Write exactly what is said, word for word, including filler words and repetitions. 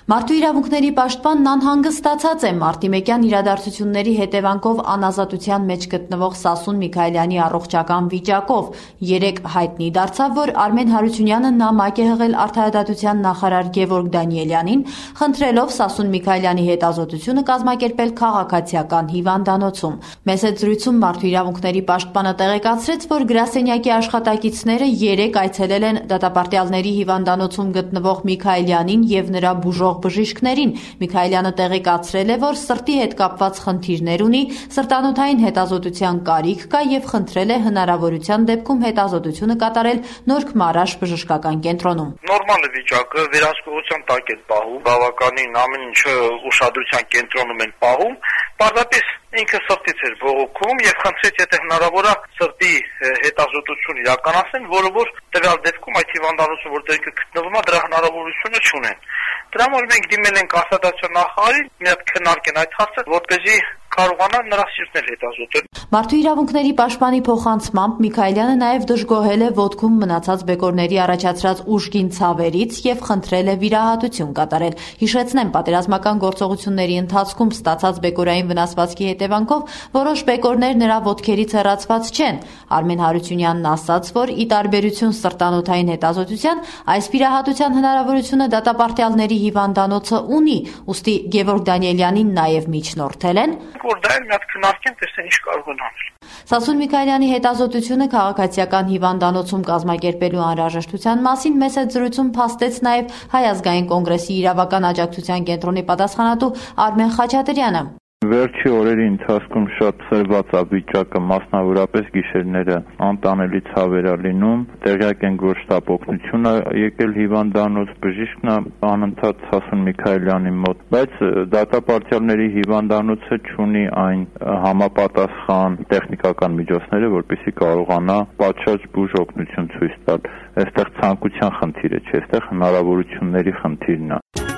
Մարդու իրավունքների պաշտպանն անհանգստացած է մարտիմեկյան իրադարձությունների հետևանքով անազատության մեջ գտնվող Սասուն Միքայելյանի առողջական վիճակով։ Երեկ հայտնի դարձավ, որ Արմեն Հարությունյանը նամակ է հղել Արդարադատության նախարար Գևորգ Դանիելյանին, խնդրելով Սասուն Միքայելյանի հետազոտությունը կազմակերպել քաղաքացիական հիվանդանոցում։ Մեծ զրույցում Մարդու իրավունքների պաշտպանը տեղեկացրեց, որ գրասենյակի աշխատակիցները երեկ այցելել են դատապարտյալների հիվանդանոցում գտնվող Միքայելյանին եւ նրա բուժող բժիշկներին։ Միքայելյանը տեղեկացրել է, որ սրտի հետ կապված խնդիրներ ունի, սրտանոթային հետազոտության կարիք կա եւ խնդրել է հնարավորության դեպքում հետազոտությունը կատարել Նորք Մարաշ բժշկական կենտրոնում։ Նորմալ է վիճակը, վերահսկողության տակ են պահում, բավականին ամեն ինչը ուշադրության կենտրոնում են պահում, պարզապես ինքը սրտից էր բողոքում եւ խնդրեց, եթե հնարավոր է սրտի հետազոտություն իրականացնեն, որը որ տվյալ դեպքում այդ հիվանդանոցը, որտեղ ինքը գտնվում է, դրա հնարավորությունը չունեն։ Դրա համար մենք դիմել ենք Արդարադատության նախարարին, մի հատ քննարկեն այդ հարցը, որպեսզի կարողանան նրա սիրտն էլ հետազոտել։ Մարդու իրավունքների պաշտպանի փոխանցմամբ Միքայելյանը նաև դժգոհել է ոտքում մնացած բեկորների առաջացրած ուժգին ցավերից եւ խնդրել է վիրահատություն կատարել։ Հիշեցնեմ, պատերազմական գործողությունների ընթացքում ստացած բեկորային վնասվածքի հետևանքով որոշ բեկորներ նրա ոտքերից հեռացված չեն։ Արմեն Հարությունյանն ասաց, որ ի տարբերություն սրտանոթային հետազոտության, այս վիրահատության հնարավորությունը դատապարտյալների հիվանդանոցը ունի, ուստի Գևորգ Դանիելյանին նաև միջնորդել են, որ դա մի հատ քննարկեն, տեսնեն ինչ կարող են անել։ Սասուն Միքայելյանի հետազոտությունը քաղաքացիական հիվանդանոցում կազմակերպելու անհրաժեշտության մասին մեծ զրույցում փաստեց նաև Հայ ազգային կոնգրեսի իրավական աջակցության կենտրոնի պատասխանատու Արմեն Խաչատրյանը։ Վերջի օրերի ընթացքում շատ սրված է վիճակը, մասնավորապես գիշերները անտանելի ցավեր է լինում, տեղյակ ենք, որ շտապ օգնություն է եկել հիվանդանոց, բժիշկն է անընդհատ Սասուն Միքայելյանի մոտ, բայց դատապարտյալների հիվանդանոցը չունի այն համապատասխան տեխնիկական միջոցները, որպեսզի կարողանա պատշաճ բուժ օգնություն ցույց տալ։ Այստեղ ցանկության խնդիրը չէ, այստեղ հնարավորությունների խնդիրն է։